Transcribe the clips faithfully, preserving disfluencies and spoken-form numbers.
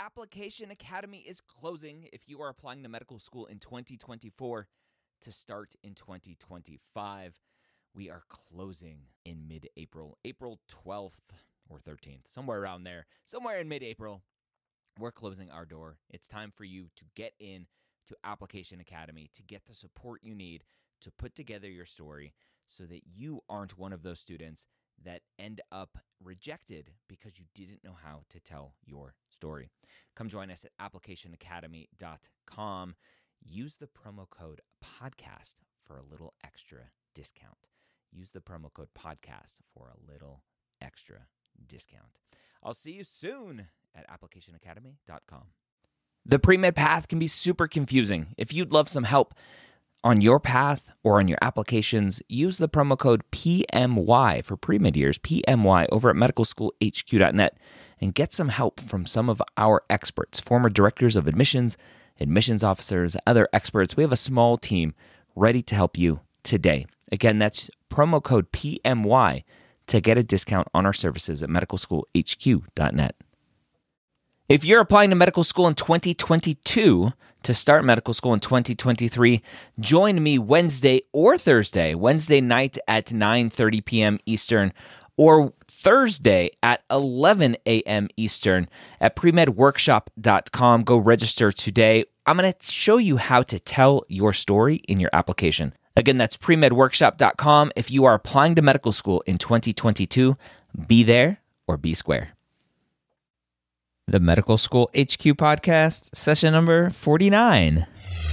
Application Academy is closing if you are applying to medical school in twenty twenty-four to start in twenty twenty-five. We are closing in mid-April, April twelfth or thirteenth, somewhere around there, somewhere in mid-April. We're closing our door. It's time for you to get in to Application Academy to get the support you need to put together your story so that you aren't one of those students that end up rejected because you didn't know how to tell your story. Come join us at application academy dot com. Use the promo code podcast for a little extra discount. Use the promo code podcast for a little extra discount. I'll see you soon at application academy dot com. The pre-med path can be super confusing. If you'd love some help on your path or on your applications, use the promo code P M Y for pre-med years, P M Y, over at medical school h q dot net, and get some help from some of our experts, former directors of admissions, admissions officers, other experts. We have a small team ready to help you today. Again, that's promo code P M Y to get a discount on our services at medical school h q dot net. If you're applying to medical school in twenty twenty-two to start medical school in twenty twenty-three, join me Wednesday or Thursday, Wednesday night at nine thirty p.m. Eastern, or Thursday at eleven a.m. Eastern at pre med workshop dot com. Go register today. I'm going to show you how to tell your story in your application. Again, that's pre med workshop dot com. If you are applying to medical school in twenty twenty-two, be there or be square. The Medical School H Q podcast, session number forty-nine.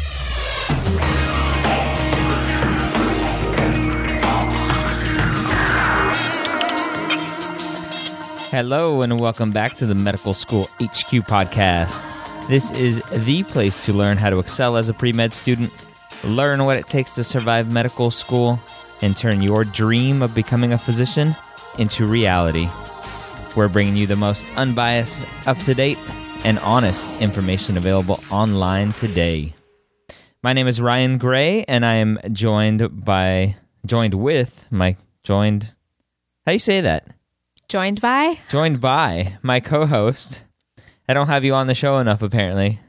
Hello and welcome back to the Medical School H Q podcast. This is the place to learn how to excel as a pre-med student, learn what it takes to survive medical school, and turn your dream of becoming a physician into reality. We're bringing you the most unbiased, up-to-date, and honest information available online today. My name is Ryan Gray, and I am joined by, joined with my, joined, how do you say that? Joined by? Joined by my co-host. I don't have you on the show enough, apparently.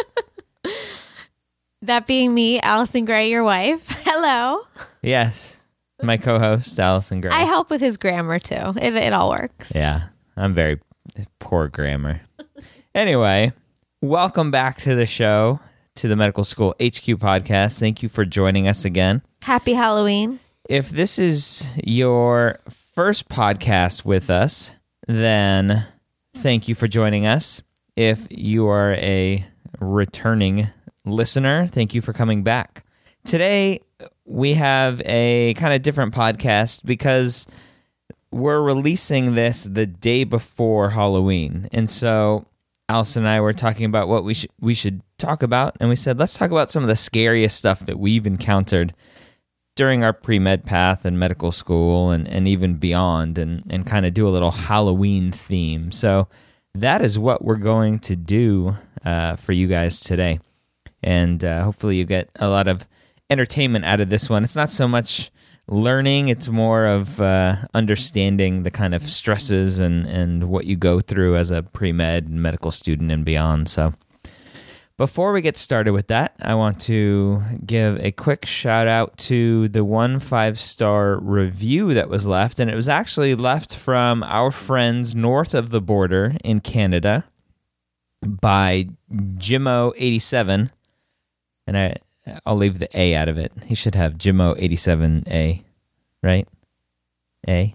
That being me, Allison Gray, your wife. Hello. Yes, my co-host, Allison Gray. I help with his grammar, too. It, it all works. Yeah. I'm very poor grammar. Anyway, welcome back to the show, to the Medical School H Q podcast. Thank you for joining us again. Happy Halloween. If this is your first podcast with us, then thank you for joining us. If you are a returning listener, thank you for coming back. Today, we have a kind of different podcast because we're releasing this the day before Halloween. And so Allison and I were talking about what we, sh- we should talk about. And we said, let's talk about some of the scariest stuff that we've encountered during our pre-med path and medical school and, and even beyond, and, and kind of do a little Halloween theme. So that is what we're going to do uh, for you guys today. And uh, hopefully you get a lot of entertainment out of this one. It's not so much learning, it's more of uh, understanding the kind of stresses and, and what you go through as a pre-med medical student and beyond. So before we get started with that, I want to give a quick shout out to the one five-star review that was left, and it was actually left from our friends north of the border in Canada by Jimmo eighty-seven, and I I'll leave the A out of it. He should have Jimmo eighty-seven A, right? A?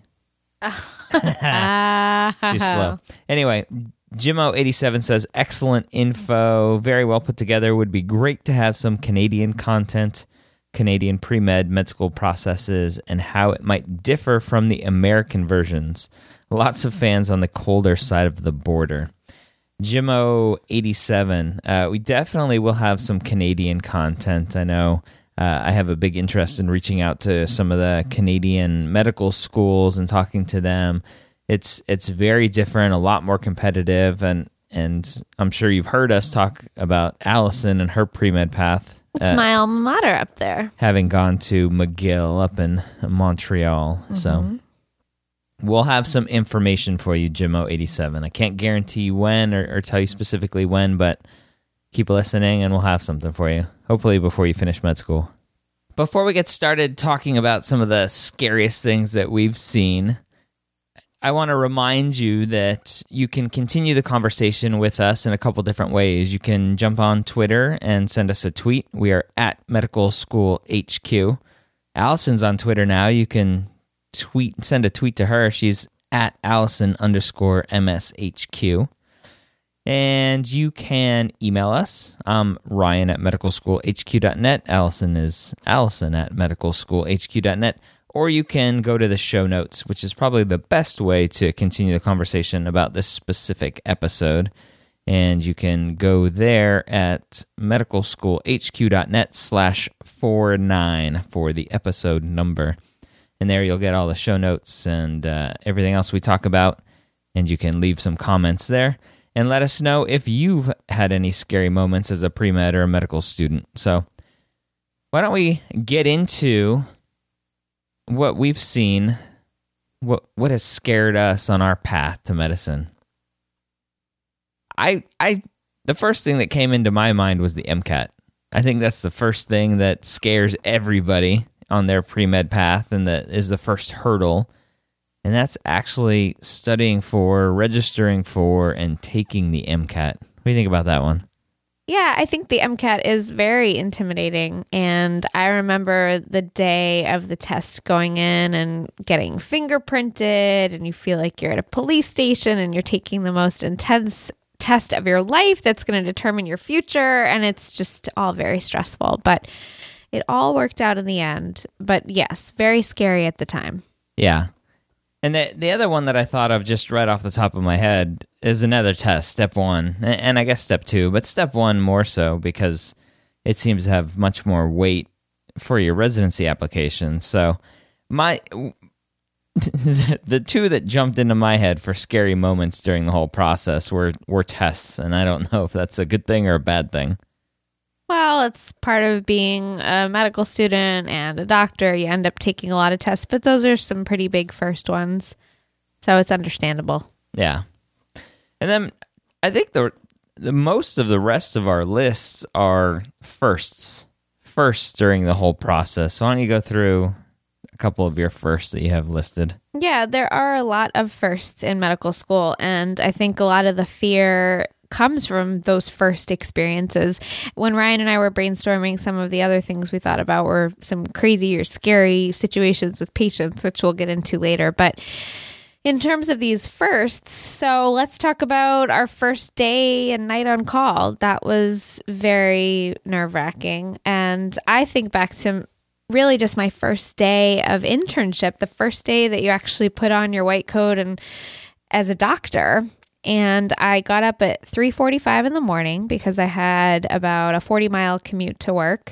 She's slow. Anyway, Jimmo eighty-seven says, excellent info, very well put together. Would be great to have some Canadian content, Canadian pre-med, med school processes, and how it might differ from the American versions. Lots of fans on the colder side of the border. Jimmo eighty-seven, uh, we definitely will have some Canadian content. I know uh, I have a big interest in reaching out to some of the Canadian medical schools and talking to them. It's it's very different, a lot more competitive, and and I'm sure you've heard us talk about Allison and her pre-med path. It's uh, my alma mater up there. Having gone to McGill up in Montreal. Mm-hmm. So we'll have some information for you, Jimmo eighty-seven. I can't guarantee when or, or tell you specifically when, but keep listening and we'll have something for you, hopefully before you finish med school. Before we get started talking about some of the scariest things that we've seen, I want to remind you that you can continue the conversation with us in a couple different ways. You can jump on Twitter and send us a tweet. We are at Medical School H Q. Allison's on Twitter now. You can tweet, send a tweet to her. She's at Allison underscore M S H Q. And you can email us. I'm Ryan at medical school h q dot net. Allison is Allison at medical school h q dot net. Or you can go to the show notes, which is probably the best way to continue the conversation about this specific episode. And you can go there at medical school h q dot net slash forty-nine for the episode number. And there you'll get all the show notes and uh, everything else we talk about. And you can leave some comments there. And let us know if you've had any scary moments as a pre-med or a medical student. So why don't we get into what we've seen, what what has scared us on our path to medicine. I I the first thing that came into my mind was the MCAT. I think that's the first thing that scares everybody on their pre-med path and that is the first hurdle. And that's actually studying for, registering for, and taking the MCAT. What do you think about that one? Yeah, I think the MCAT is very intimidating. And I remember the day of the test going in and getting fingerprinted, and you feel like you're at a police station and you're taking the most intense test of your life that's going to determine your future. And it's just all very stressful. But it all worked out in the end. But yes, very scary at the time. Yeah. And the the other one that I thought of just right off the top of my head is another test, step one, and I guess step two, but step one more so because it seems to have much more weight for your residency application. So my the two that jumped into my head for scary moments during the whole process were, were tests, and I don't know if that's a good thing or a bad thing. Well, it's part of being a medical student and a doctor. You end up taking a lot of tests, but those are some pretty big first ones. So it's understandable. Yeah. And then I think the the most of the rest of our lists are firsts. Firsts during the whole process. So why don't you go through a couple of your firsts that you have listed? Yeah, there are a lot of firsts in medical school. And I think a lot of the fear comes from those first experiences. When Ryan and I were brainstorming, some of the other things we thought about were some crazy or scary situations with patients, which we'll get into later. But in terms of these firsts, so let's talk about our first day and night on call. That was very nerve-wracking. And I think back to really just my first day of internship, the first day that you actually put on your white coat and as a doctor. And I got up at three forty-five in the morning because I had about a forty mile commute to work.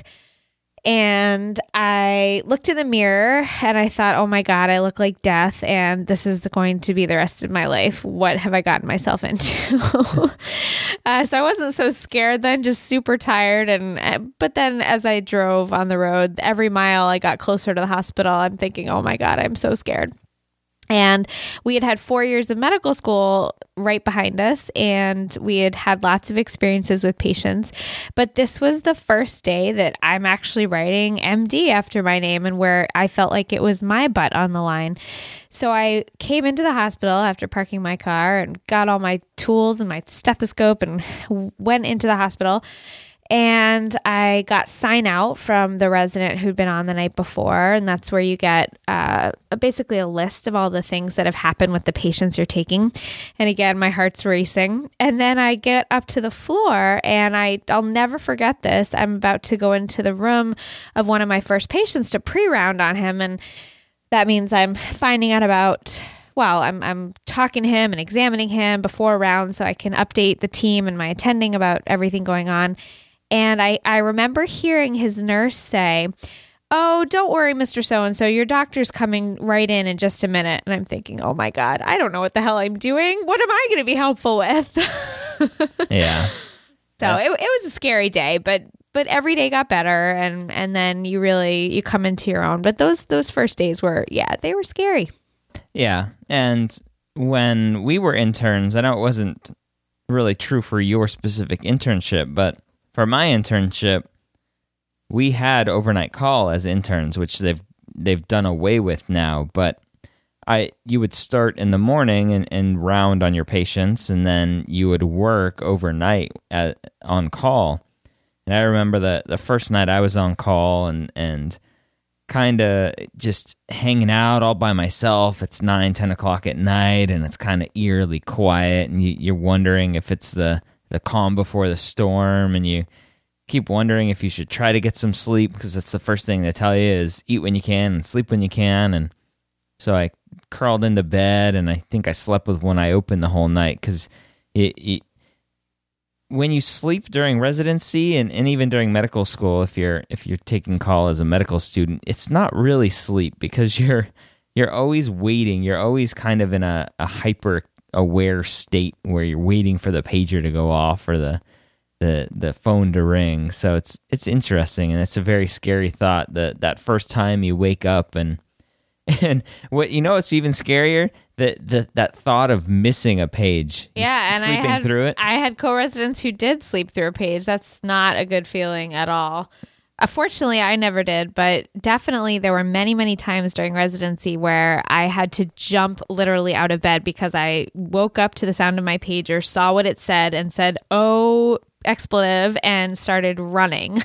And I looked in the mirror and I thought, oh my God, I look like death. And this is going to be the rest of my life. What have I gotten myself into? uh, so I wasn't so scared then, just super tired. And but then as I drove on the road, every mile I got closer to the hospital, I'm thinking, oh my God, I'm so scared. And we had had four years of medical school right behind us, and we had had lots of experiences with patients. But this was the first day that I'm actually writing M D after my name and where I felt like it was my butt on the line. So I came into the hospital after parking my car and got all my tools and my stethoscope and went into the hospital. And I got sign out from the resident who'd been on the night before. And that's where you get uh, basically a list of all the things that have happened with the patients you're taking. And again, my heart's racing. And then I get up to the floor and I, I'll never forget this. I'm about to go into the room of one of my first patients to pre-round on him. And that means I'm finding out about... Well, I'm I'm talking to him and examining him before rounds so I can update the team and my attending about everything going on. And I, I remember hearing his nurse say, oh, don't worry, Mister So-and-so, your doctor's coming right in in just a minute. And I'm thinking, oh my God, I don't know what the hell I'm doing. What am I going to be helpful with? Yeah. So yeah. It, it was a scary day, but but every day got better. And, and then you really, you come into your own. But those those first days were, yeah, they were scary. Yeah. And when we were interns, I know it wasn't really true for your specific internship, but for my internship, we had overnight call as interns, which they've they've done away with now. But I you would start in the morning and, and round on your patients, and then you would work overnight at, on call. And I remember the, the first night I was on call and, and kind of just hanging out all by myself. It's nine, ten o'clock at night, and it's kind of eerily quiet, and you, you're wondering if it's the, the calm before the storm, and you keep wondering if you should try to get some sleep, because that's the first thing they tell you is eat when you can and sleep when you can. And so I crawled into bed, and I think I slept with one eye open the whole night, because it, it when you sleep during residency and, and even during medical school, if you're if you're taking call as a medical student, it's not really sleep, because you're you're always waiting. You're always kind of in a, a hyper aware state where you're waiting for the pager to go off or the the the phone to ring. So it's it's interesting, and it's a very scary thought that that first time you wake up and and what you know, it's even scarier that that that thought of missing a page. Yeah, and sleeping I had through it. I had co-residents who did sleep through a page. That's not a good feeling at all. Uh, fortunately, I never did, but definitely there were many, many times during residency where I had to jump literally out of bed because I woke up to the sound of my pager, saw what it said, and said, "Oh, expletive," and started running.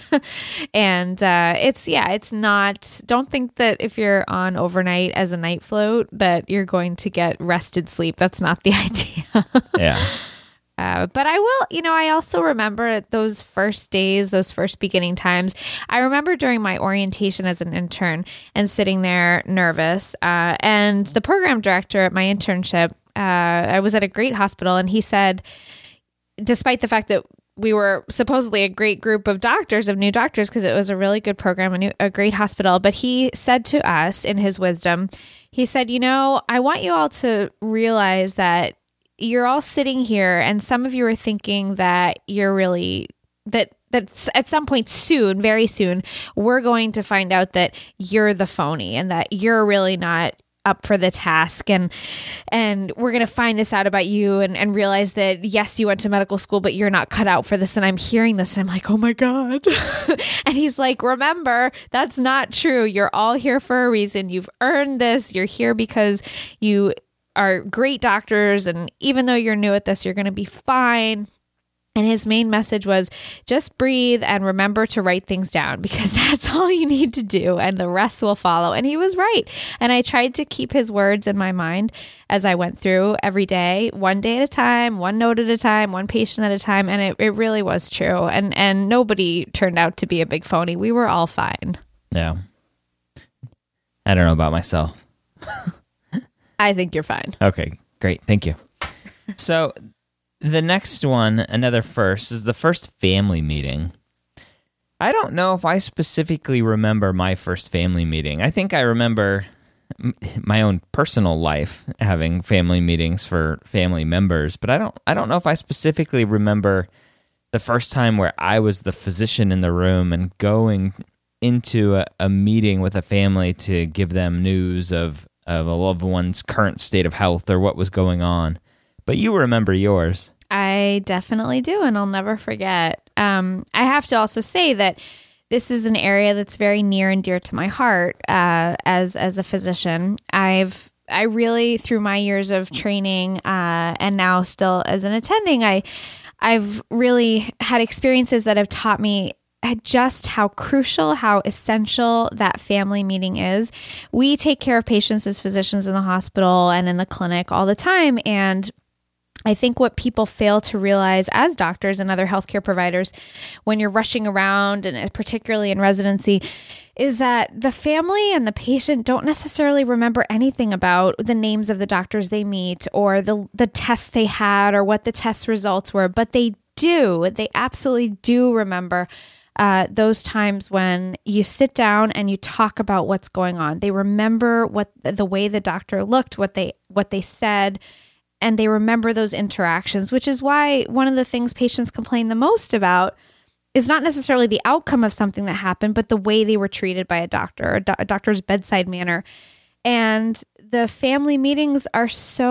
And uh, it's, yeah, it's not, don't think that if you're on overnight as a night float that you're going to get rested sleep. That's not the idea. Yeah. Uh, but I will, you know, I also remember those first days, those first beginning times. I remember during my orientation as an intern and sitting there nervous. Uh, and the program director at my internship, uh, I was at a great hospital, and he said, despite the fact that we were supposedly a great group of doctors, of new doctors, because it was a really good program, a, new, a great hospital. But he said to us, in his wisdom, he said, you know, I want you all to realize that you're all sitting here, and some of you are thinking that you're really, that that at some point soon, very soon, we're going to find out that you're the phony and that you're really not up for the task, and and we're going to find this out about you and, and realize that, yes, you went to medical school, but you're not cut out for this. And I'm hearing this, and I'm like, oh my God. And he's like, remember, that's not true. You're all here for a reason. You've earned this. You're here because you are great doctors, and even though you're new at this, you're going to be fine. And his main message was just breathe and remember to write things down, because that's all you need to do, and the rest will follow. And he was right. And I tried to keep his words in my mind as I went through every day, one day at a time, one note at a time, one patient at a time. And it, it really was true. And, and nobody turned out to be a big phony. We were all fine. Yeah. I don't know about myself. I think you're fine. Okay, great. Thank you. So the next one, another first, is the first family meeting. I don't know if I specifically remember my first family meeting. I think I remember m- my own personal life having family meetings for family members, but I don't I don't know if I specifically remember the first time where I was the physician in the room and going into a, a meeting with a family to give them news of of a loved one's current state of health or what was going on. But you remember yours. I definitely do, and I'll never forget. Um, I have to also say that this is an area that's very near and dear to my heart uh, as as a physician. I've I really, through my years of training uh, and now still as an attending, I I've really had experiences that have taught me just how crucial, how essential that family meeting is. We take care of patients as physicians in the hospital and in the clinic all the time. And I think what people fail to realize as doctors and other healthcare providers when you're rushing around, and particularly in residency, is that the family and the patient don't necessarily remember anything about the names of the doctors they meet or the, the tests they had or what the test results were, but they do. They absolutely do remember Uh, those times when you sit down and you talk about what's going on. They remember what the way the doctor looked, what they what they said, and they remember those interactions, which is why one of the things patients complain the most about is not necessarily the outcome of something that happened, but the way they were treated by a doctor, a, do- a doctor's bedside manner. And the family meetings are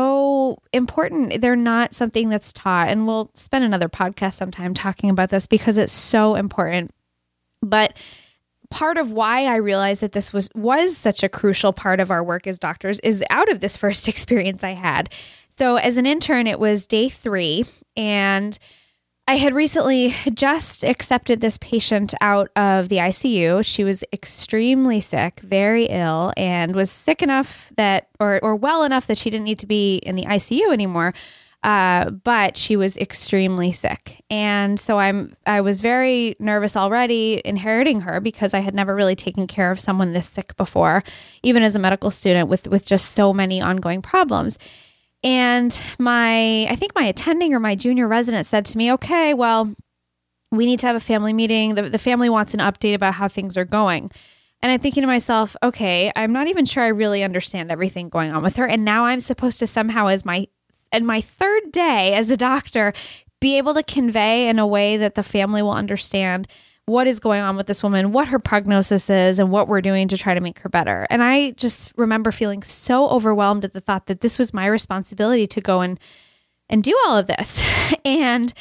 so important. They're not something that's taught. And we'll spend another podcast sometime talking about this because it's so important. But part of why I realized that this was, was such a crucial part of our work as doctors is out of this first experience I had. So as an intern, it was day three, and I had recently just accepted this patient out of the I C U. She was extremely sick, very ill, and was sick enough that, or or well enough that she didn't need to be in the I C U anymore. Uh, but she was extremely sick, and so I'm I was very nervous already inheriting her because I had never really taken care of someone this sick before, even as a medical student with with just so many ongoing problems. And my, I think my attending or my junior resident said to me, okay, well, we need to have a family meeting. The, the family wants an update about how things are going. And I'm thinking to myself, okay, I'm not even sure I really understand everything going on with her. And now I'm supposed to somehow, as my, in my third day as a doctor, be able to convey in a way that the family will understand what is going on with this woman, what her prognosis is, and what we're doing to try to make her better. And I just remember feeling so overwhelmed at the thought that this was my responsibility to go and and do all of this. and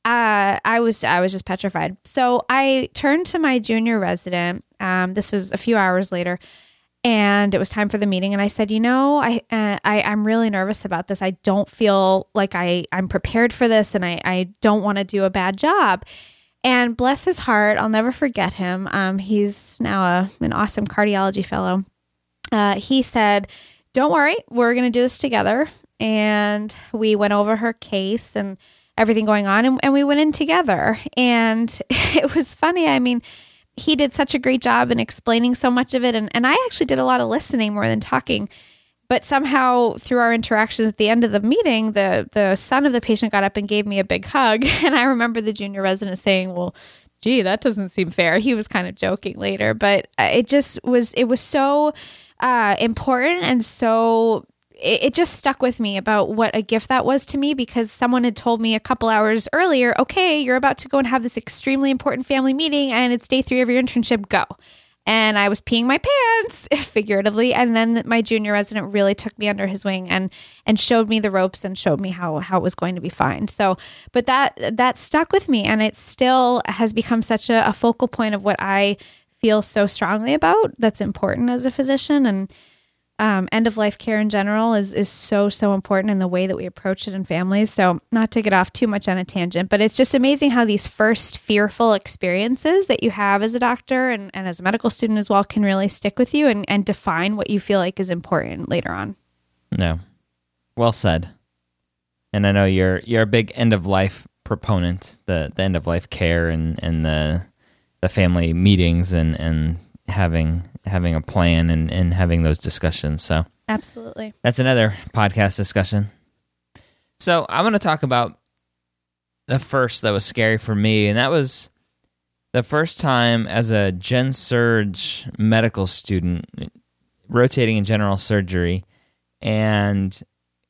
uh, I was I was just petrified. So I turned to my junior resident. Um, this was a few hours later, and it was time for the meeting. And I said, you know, I, uh, I I'm really nervous about this. I don't feel like I I'm prepared for this, and I I don't want to do a bad job. And bless his heart, I'll never forget him. Um, he's now a, an awesome cardiology fellow. Uh, he said, don't worry, we're going to do this together. And we went over her case and everything going on, and, and we went in together. And it was funny. I mean, he did such a great job in explaining so much of it. And, and I actually did a lot of listening more than talking. But somehow through our interactions at the end of the meeting, the the son of the patient got up and gave me a big hug. And I remember the junior resident saying, well, gee, that doesn't seem fair. He was kind of joking later, but it just was, it was so uh, important. And so it, it just stuck with me about what a gift that was to me, because someone had told me a couple hours earlier, okay, you're about to go and have this extremely important family meeting and it's day three of your internship, go. And I was peeing my pants, figuratively. And then my junior resident really took me under his wing and and showed me the ropes and showed me how how it was going to be fine. So, but that that stuck with me, and it still has become such a, a focal point of what I feel so strongly about. That's important as a physician, and um, end of life care in general is is so so important in the way that we approach it in families. So, not to get off too much on a tangent, but it's just amazing how these first fearful experiences that you have as a doctor and, and as a medical student as well can really stick with you and, and define what you feel like is important later on. No, well said. And I know you're you're a big end of life proponent, the the end of life care and, and the the family meetings and and having having a plan and, and having those discussions. So absolutely, that's another podcast discussion. So I want to talk about the first that was scary for me, and that was the first time as a Gen Surg medical student rotating in general surgery and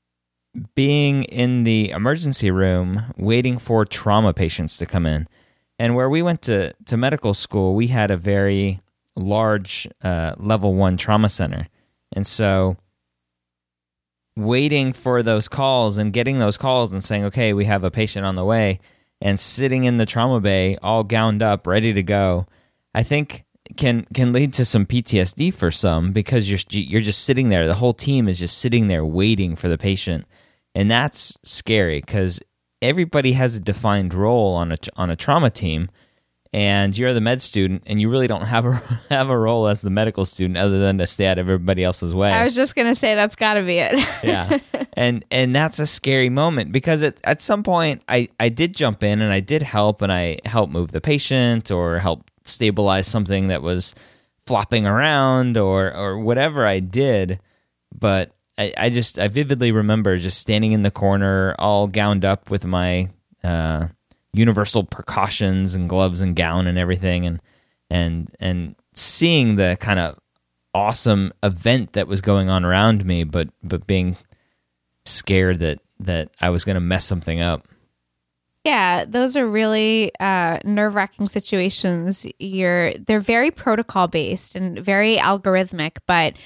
being in the emergency room waiting for trauma patients to come in. And where we went to, to medical school, we had a very large uh, level one trauma center. And so waiting for those calls and getting those calls and saying, okay, we have a patient on the way, and sitting in the trauma bay all gowned up, ready to go, I think can can lead to some P T S D for some, because you're you're just sitting there. The whole team is just sitting there waiting for the patient. And that's scary because everybody has a defined role on a on a trauma team. And you're the med student, and you really don't have a have a role as the medical student other than to stay out of everybody else's way. I was just going to say that's got to be it. Yeah, and and that's a scary moment because it, at some point I, I did jump in and I did help, and I helped move the patient or help stabilize something that was flopping around or or whatever I did. But I, I just I vividly remember just standing in the corner, all gowned up with my Uh, universal precautions and gloves and gown and everything, and and and seeing the kind of awesome event that was going on around me, but but being scared that that I was going to mess something up. Yeah, those are really uh, nerve-wracking situations. You're they're very protocol based and very algorithmic, but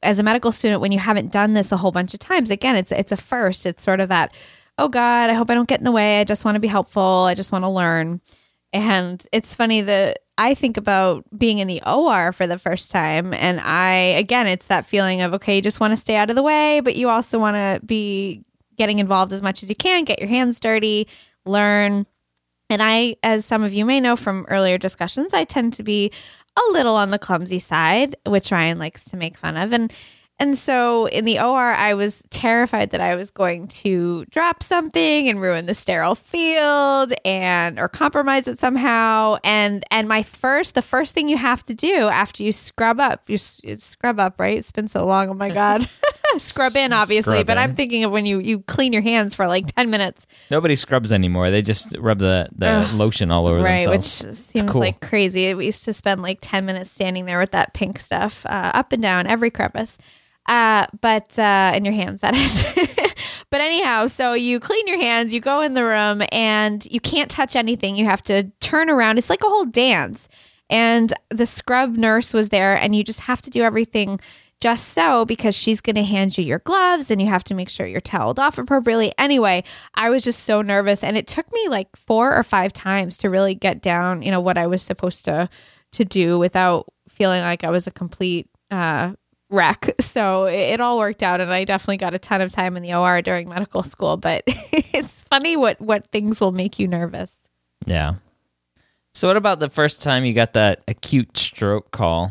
as a medical student, when you haven't done this a whole bunch of times, again, it's it's a first. It's sort of that, oh God, I hope I don't get in the way. I just want to be helpful. I just want to learn. And it's funny that I think about being in the O R for the first time. And I, again, it's that feeling of, okay, you just want to stay out of the way, but you also want to be getting involved as much as you can, get your hands dirty, learn. And I, as some of you may know from earlier discussions, I tend to be a little on the clumsy side, which Ryan likes to make fun of. And And so in the O R, I was terrified that I was going to drop something and ruin the sterile field and or compromise it somehow. And and my first, the first thing you have to do after you scrub up, you, you scrub up, right? It's been so long. Oh my God. Scrub in, obviously. Scrub but in. I'm thinking of when you, you clean your hands for like ten minutes. Nobody scrubs anymore. They just rub the, the lotion all over right, themselves. Right, which seems cool. like crazy. We used to spend like ten minutes standing there with that pink stuff uh, up and down every crevice. Uh, but, uh, in your hands, that is. But anyhow, so you clean your hands, you go in the room and you can't touch anything. You have to turn around. It's like a whole dance. And the scrub nurse was there and you just have to do everything just so because she's going to hand you your gloves and you have to make sure you're toweled off appropriately. Anyway, I was just so nervous and it took me like four or five times to really get down, you know, what I was supposed to, to do without feeling like I was a complete, uh, wreck. So it, it all worked out and I definitely got a ton of time in the O R during medical school, but it's funny what, what things will make you nervous. Yeah. So what about the first time you got that acute stroke call?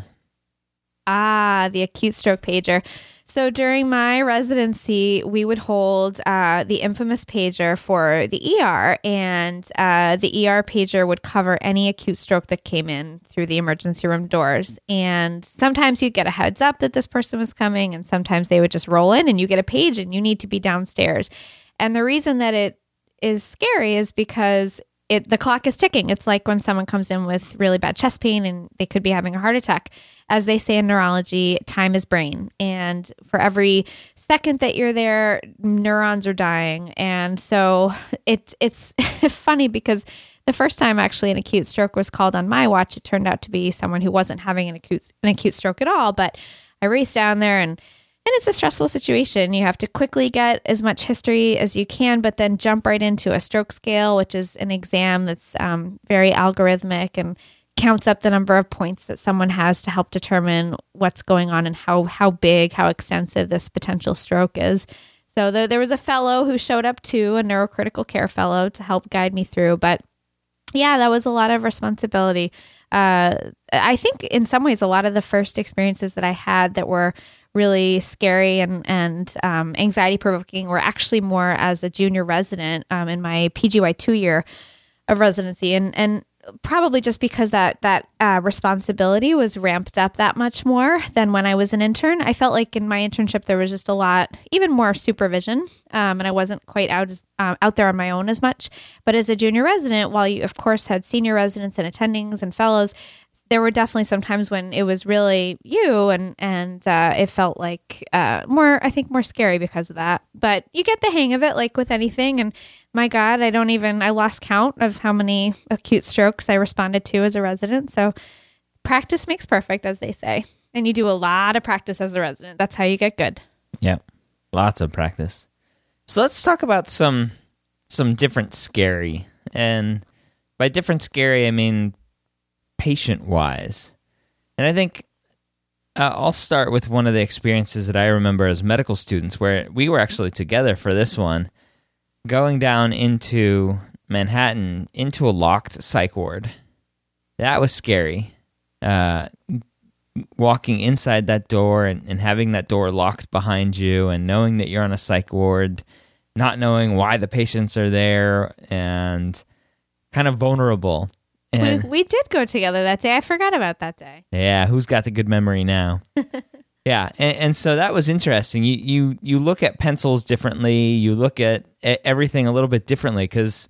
Ah, the acute stroke pager. So during my residency, we would hold uh, the infamous pager for the E R, and uh, the E R pager would cover any acute stroke that came in through the emergency room doors. And sometimes you'd get a heads up that this person was coming, and sometimes they would just roll in and you get a page and you need to be downstairs. And the reason that it is scary is because It, the clock is ticking. It's like when someone comes in with really bad chest pain and they could be having a heart attack. As they say in neurology, time is brain. And for every second that you're there, neurons are dying. And so it, it's funny because the first time actually an acute stroke was called on my watch, it turned out to be someone who wasn't having an acute, an acute stroke at all. But I raced down there and And it's a stressful situation. You have to quickly get as much history as you can, but then jump right into a stroke scale, which is an exam that's um, very algorithmic and counts up the number of points that someone has to help determine what's going on and how, how big, how extensive this potential stroke is. So there, there was a fellow who showed up too, a neurocritical care fellow, to help guide me through. But yeah, that was a lot of responsibility. Uh, I think in some ways, a lot of the first experiences that I had that were really scary and, and um, anxiety provoking were actually more as a junior resident um, in my P G Y two year of residency. And, and probably just because that, that uh, responsibility was ramped up that much more than when I was an intern. I felt like in my internship, there was just a lot, even more supervision. Um, and I wasn't quite out, as, um, out there on my own as much. But as a junior resident, while you of course had senior residents and attendings and fellows, there were definitely some times when it was really you and, and uh, it felt like uh, more, I think more scary because of that. But you get the hang of it like with anything. And my God, I don't even, I lost count of how many acute strokes I responded to as a resident. So practice makes perfect, as they say. And you do a lot of practice as a resident. That's how you get good. Yeah, lots of practice. So let's talk about some, some different scary. And by different scary, I mean patient-wise. And I think uh, I'll start with one of the experiences that I remember as medical students where we were actually together for this one, going down into Manhattan, into a locked psych ward. That was scary. Uh, walking inside that door and, and having that door locked behind you and knowing that you're on a psych ward, not knowing why the patients are there, and kind of vulnerable. And, we, we did go together that day. I forgot about that day. Yeah, who's got the good memory now? Yeah, and, and so that was interesting. You you you look at pencils differently. You look at everything a little bit differently because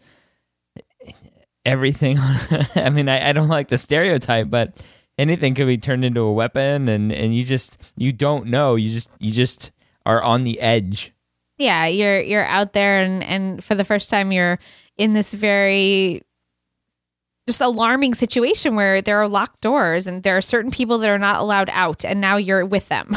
everything. I mean, I, I don't like the stereotype, but anything could be turned into a weapon, and, and you just you don't know. You just you just are on the edge. Yeah, you're you're out there, and, and for the first time, you're in this very just alarming situation where there are locked doors and there are certain people that are not allowed out, and now you're with them.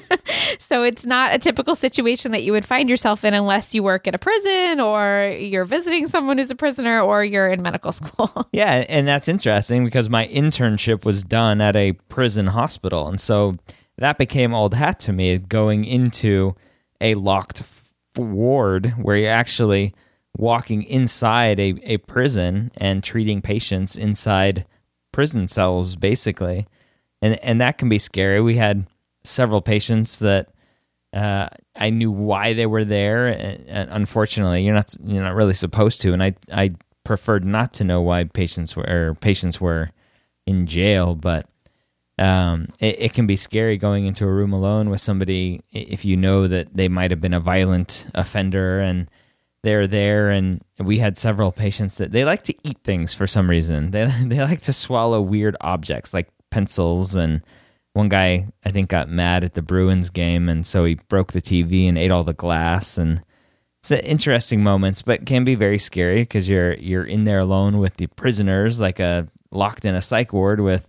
So it's not a typical situation that you would find yourself in unless you work at a prison or you're visiting someone who's a prisoner or you're in medical school. Yeah, and that's interesting because my internship was done at a prison hospital. And so that became old hat to me, going into a locked f- ward where you're actually walking inside a, a prison and treating patients inside prison cells, basically. And and that can be scary. We had several patients that uh, I knew why they were there, and, and unfortunately, you're not you're not really supposed to. And I I preferred not to know why patients were or patients were in jail, but um, it, it can be scary going into a room alone with somebody if you know that they might have been a violent offender and they're there. And we had several patients that they like to eat things for some reason. They they like to swallow weird objects like pencils, and one guy I think got mad at the Bruins game, and so he broke the T V and ate all the glass. And it's interesting moments, but can be very scary because you're you're in there alone with the prisoners, like a locked in a psych ward with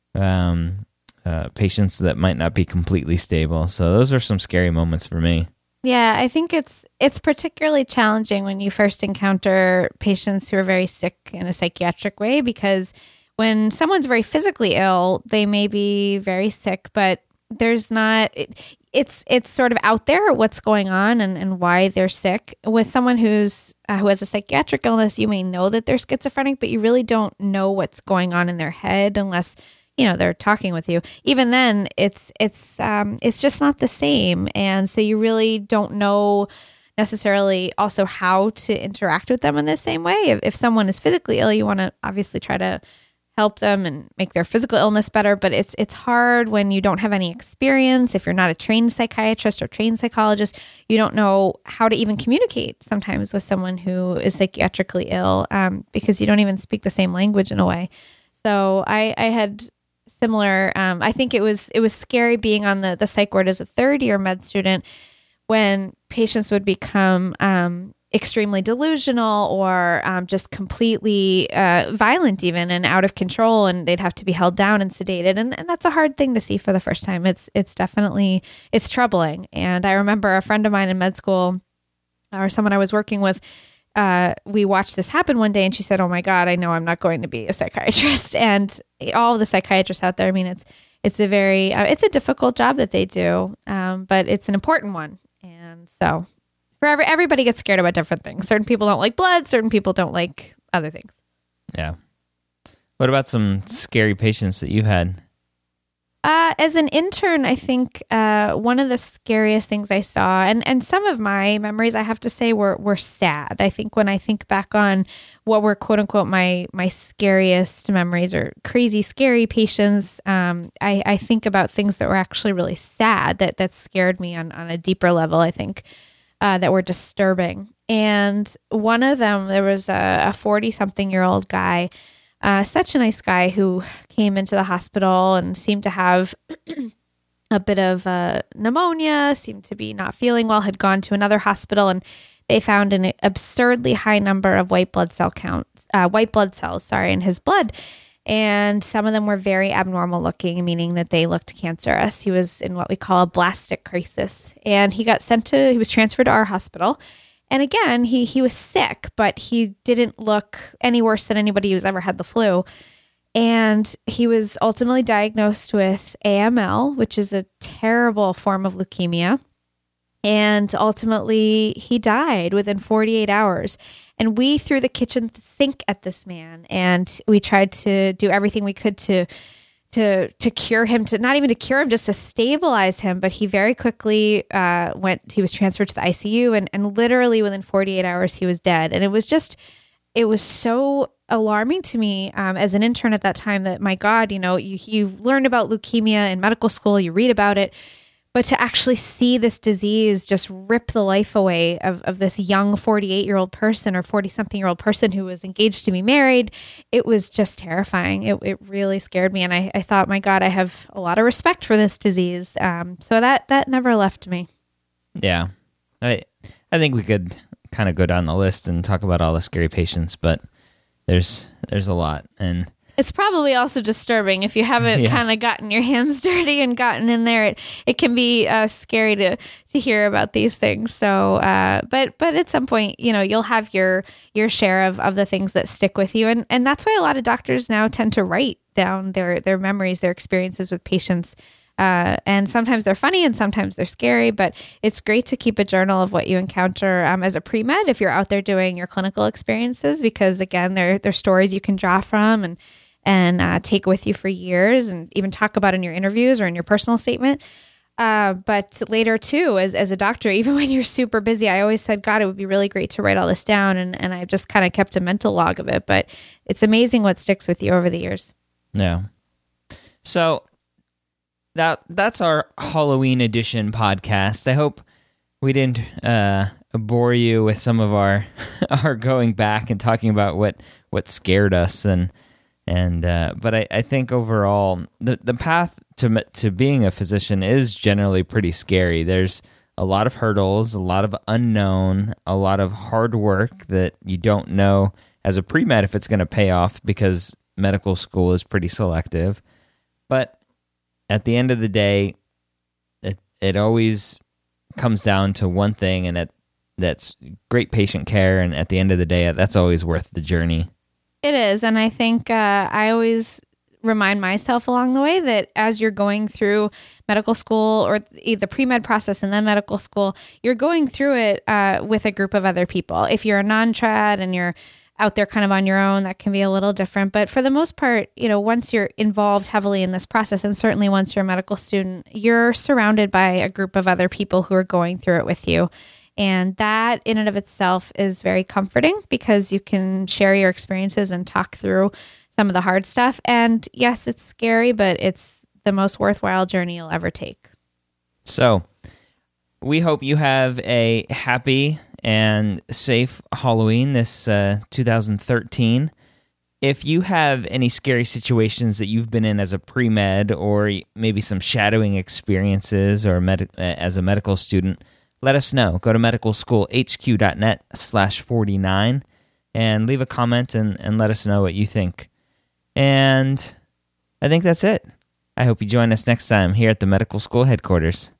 um, uh, patients that might not be completely stable. So those are some scary moments for me. Yeah, I think it's it's particularly challenging when you first encounter patients who are very sick in a psychiatric way, because when someone's very physically ill, they may be very sick, but there's not, it, it's it's sort of out there what's going on and, and why they're sick. With someone who's uh, who has a psychiatric illness, you may know that they're schizophrenic, but you really don't know what's going on in their head unless, you know, they're talking with you. Even then, it's it's um, it's just not the same. And so you really don't know necessarily also how to interact with them in the same way. If, if someone is physically ill, you want to obviously try to help them and make their physical illness better. But it's it's hard when you don't have any experience. If you're not a trained psychiatrist or trained psychologist, you don't know how to even communicate sometimes with someone who is psychiatrically ill um, because you don't even speak the same language in a way. So I, I had similar. Um, I think it was it was scary being on the the psych ward as a third year med student when patients would become um, extremely delusional or um, just completely uh, violent even and out of control, and they'd have to be held down and sedated. And, and that's a hard thing to see for the first time. It's it's definitely, it's troubling. And I remember a friend of mine in med school or someone I was working with, uh, we watched this happen one day and she said, "Oh my God, I know I'm not going to be a psychiatrist." And all of the psychiatrists out there, I mean, it's it's a very, uh, it's a difficult job that they do, um, but it's an important one. And so For every, everybody gets scared about different things. Certain people don't like blood. Certain people don't like other things. Yeah. What about some scary patients that you had? Uh, as an intern, I think uh, one of the scariest things I saw, and, and some of my memories, I have to say, were were sad. I think when I think back on what were quote unquote my my scariest memories or crazy scary patients, um, I, I think about things that were actually really sad that that scared me on on a deeper level. I think. Uh, that were disturbing. And one of them, there was a forty-something-year-old guy, uh, such a nice guy who came into the hospital and seemed to have a bit of uh, pneumonia, seemed to be not feeling well, had gone to another hospital, and they found an absurdly high number of white blood cell counts, uh, white blood cells, sorry, in his blood. And some of them were very abnormal looking, meaning that they looked cancerous. He was in what we call a blastic crisis. And he got sent to, he was transferred to our hospital. And again, he he was sick, but he didn't look any worse than anybody who's ever had the flu. And he was ultimately diagnosed with A M L, which is a terrible form of leukemia. And ultimately, he died within forty-eight hours. And we threw the kitchen sink at this man, and we tried to do everything we could to to to cure him, to not even to cure him, just to stabilize him. But he very quickly uh, went. He was transferred to the I C U, and and literally within forty-eight hours, he was dead. And it was just, it was so alarming to me um, as an intern at that time that, my God, you know, you you learn about leukemia in medical school, you read about it. But to actually see this disease just rip the life away of, of this young forty-eight-year-old person or forty-something-year-old person who was engaged to be married, it was just terrifying. It it really scared me. And I, I thought, my God, I have a lot of respect for this disease. Um, so that, that never left me. Yeah. I I think we could kind of go down the list and talk about all the scary patients, but there's there's a lot. And it's probably also disturbing if you haven't Yeah. kind of gotten your hands dirty and gotten in there. It it can be uh, scary to to hear about these things. So, uh, but but at some point, you know, you'll have your your share of, of the things that stick with you, and and that's why a lot of doctors now tend to write down their their memories, their experiences with patients. Uh, and sometimes they're funny and sometimes they're scary, but it's great to keep a journal of what you encounter um, as a pre-med if you're out there doing your clinical experiences, because again, they're, they're stories you can draw from and and uh, take with you for years and even talk about in your interviews or in your personal statement. Uh, but later too, as, as a doctor, even when you're super busy, I always said, God, it would be really great to write all this down. And, and I've just kind of kept a mental log of it, but it's amazing what sticks with you over the years. Yeah. So that that's our Halloween edition podcast. I hope we didn't uh, bore you with some of our our going back and talking about what, what scared us and and uh, but I, I think overall the the path to to being a physician is generally pretty scary. There's a lot of hurdles, a lot of unknown, a lot of hard work that you don't know as a pre-med if it's going to pay off, because medical school is pretty selective. But at the end of the day, it it always comes down to one thing, and it, that's great patient care. And at the end of the day, that's always worth the journey. It is. And I think uh, I always remind myself along the way that as you're going through medical school or the pre-med process and then medical school, you're going through it uh, with a group of other people. If you're a non-trad and you're out there kind of on your own, that can be a little different. But for the most part, you know, once you're involved heavily in this process, and certainly once you're a medical student, you're surrounded by a group of other people who are going through it with you. And that in and of itself is very comforting, because you can share your experiences and talk through some of the hard stuff. And yes, it's scary, but it's the most worthwhile journey you'll ever take. So we hope you have a happy and safe Halloween this uh, two thousand thirteen. If you have any scary situations that you've been in as a pre-med, or maybe some shadowing experiences or med- as a medical student, let us know. Go to medicalschoolhq.net slash 49 and leave a comment and, and let us know what you think. And I think that's it. I hope you join us next time here at the Medical School headquarters.